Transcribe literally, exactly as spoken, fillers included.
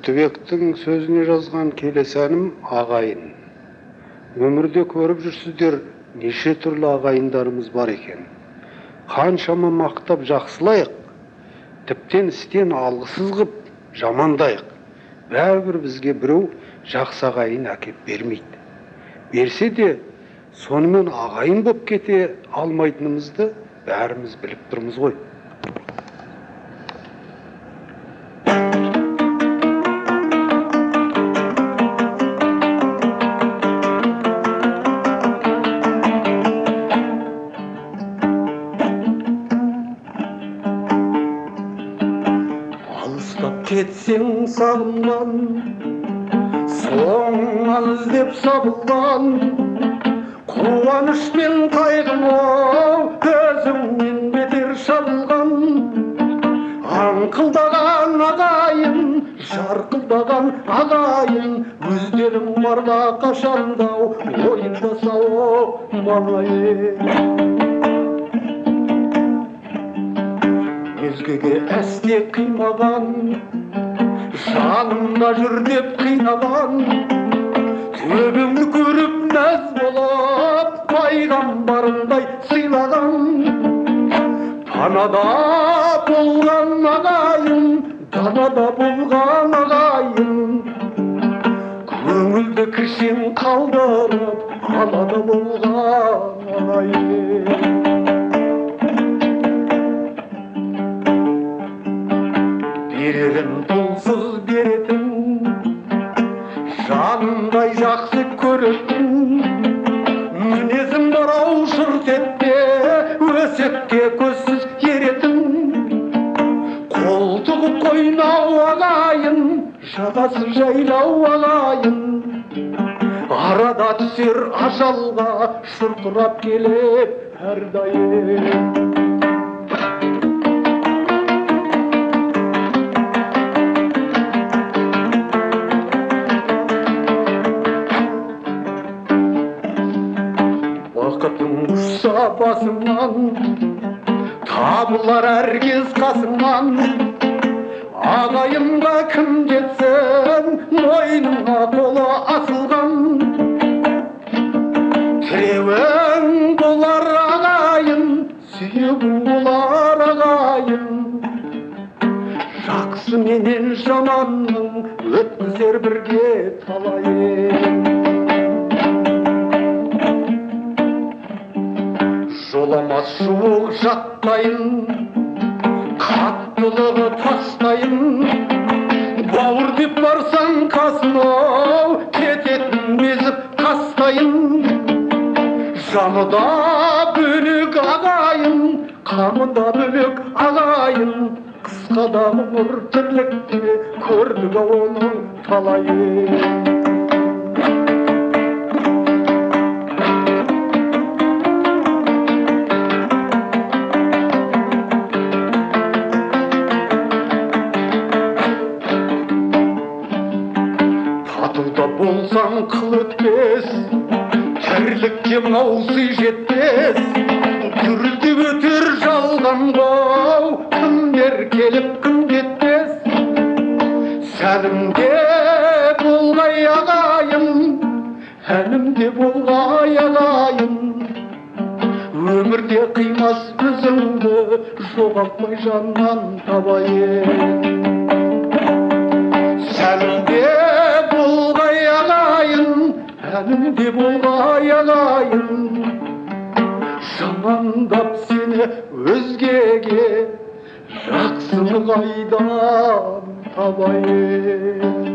Бақтыбектің сөзіне жазған келесі әнім ағайын. Өмірде көріп жүрсіздер, неше түрлі ағайындарымыз бар екен. Қаншама мақтап жақсылайық, тіптен істен алғысыз қып жамандайық. Бәрібір бізге біреу жақсы ағайын әкеп бермейді. Берсе де, сонымен ағайын боп кете алмайтынымызды бәріміз біліп тұрмыз ғой. Кетсең сағымнан, соңынан іздеп сабылған, қуаныш пен қайғым-ау өзіңнен бетер шабылған. Аңқылдаған ағайын, жарқылдаған ағайын, өздерің барда қашандау ойындасау маңайын. Өзгеге әсте қимаған, жанымда жүр деп қинаған, төбеңді көріп мәз болып, пайғамбарындай сыйлаған. Танада болған ағайын, данада болған ағайын, көңілді кішен қалдырып, қалада болған ағайын. Берерін толсыз беретін, жанындай жақсы көретін, мінезім бар ау жұрт етте, өсекке көзсіз еретін. Қолтығы қойнау ағайын, жағасы жайлау ағайын, арада түсер ажалға шұрқырап келіп әрдайым. Бақытың ұшса басыңнан, табылар әркез қасыңнан. Ағайынға кім жетсін, мойныңа қолы асылған. Тіреуің болар ағайын, сүйегің болар ағайын. Жақсы менен жаманның өткізер бірге талайын. Жоламас жуық жаттайын, қаттылығы тастайын. Бауыр деп барсаң қасына, кететін безіп қастайын. Жаныда бөлек ағайын, қамында бөлек ағайын. Қысқада ғұмыр тірлікте көрдік оның талайын. Татуда болсаң қыл өтпес, тірлікке мынау сый жетпес. Дүрілдеп өтер жалғанға, күндер келіп күн кетпес. Сәнімде болғай ағайын, әнімде болғай ағайын. Өмірде қимас өзіңді, жоғалтмай жаннан табайын. Сәнімде болғай ағайын, әнімде болғай ағайын. Жамандап сені өзгеге, жақсыны қайдан табайын.